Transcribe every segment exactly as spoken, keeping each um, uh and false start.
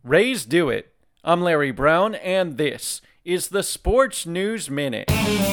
Rays do it. I'm Larry Brown, and this is the Sports News Minute.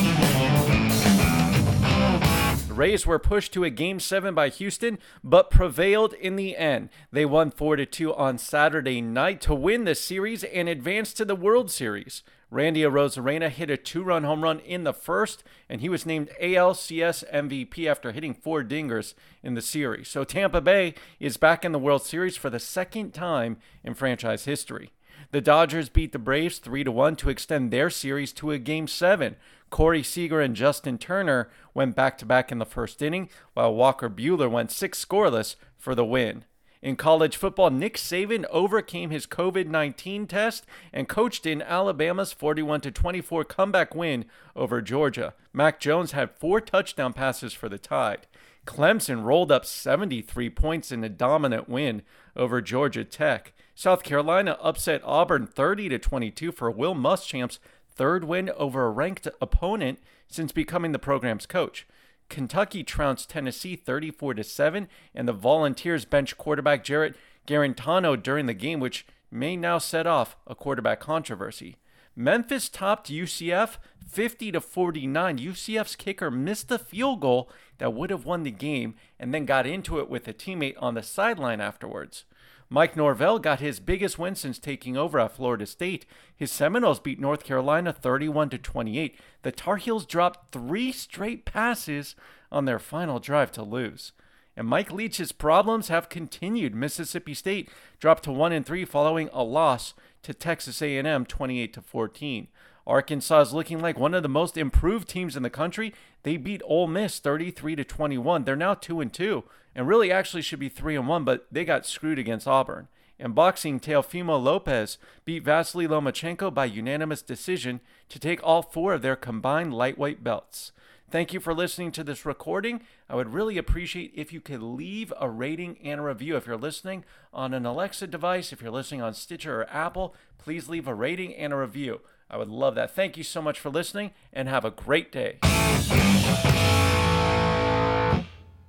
The Rays were pushed to a Game seven by Houston, but prevailed in the end. They won four to two on Saturday night to win the series and advance to the World Series. Randy Arozarena hit a two-run home run in the first, and he was named A L C S M V P after hitting four dingers in the series. So Tampa Bay is back in the World Series for the second time in franchise history. The Dodgers beat the Braves three to one to extend their series to a Game seven. Corey Seager and Justin Turner went back-to-back in the first inning, while Walker Buehler went six scoreless for the win. In college football, Nick Saban overcame his covid nineteen test and coached in Alabama's forty-one to twenty-four comeback win over Georgia. Mac Jones had four touchdown passes for the Tide. Clemson rolled up seventy-three points in a dominant win over Georgia Tech. South Carolina upset Auburn thirty to twenty-two for Will Muschamp's third win over a ranked opponent since becoming the program's coach. Kentucky trounced Tennessee thirty-four to seven, and the Volunteers benched quarterback Jarrett Garantano during the game, which may now set off a quarterback controversy. Memphis topped U C F fifty to forty-nine. U C F's kicker missed the field goal that would have won the game and then got into it with a teammate on the sideline afterwards. Mike Norvell got his biggest win since taking over at Florida State. His Seminoles beat North Carolina thirty-one to twenty-eight. The Tar Heels dropped three straight passes on their final drive to lose. And Mike Leach's problems have continued. Mississippi State dropped to one and three following a loss to Texas A and M twenty-eight to fourteen. Arkansas is looking like one of the most improved teams in the country. They beat Ole Miss thirty-three to twenty-one. They're now two and two and really actually should be three and one, but they got screwed against Auburn. In boxing, Teofimo Lopez beat Vasily Lomachenko by unanimous decision to take all four of their combined lightweight belts. Thank you for listening to this recording. I would really appreciate if you could leave a rating and a review. If you're listening on an Alexa device, if you're listening on Stitcher or Apple, please leave a rating and a review. I would love that. Thank you so much for listening, and have a great day.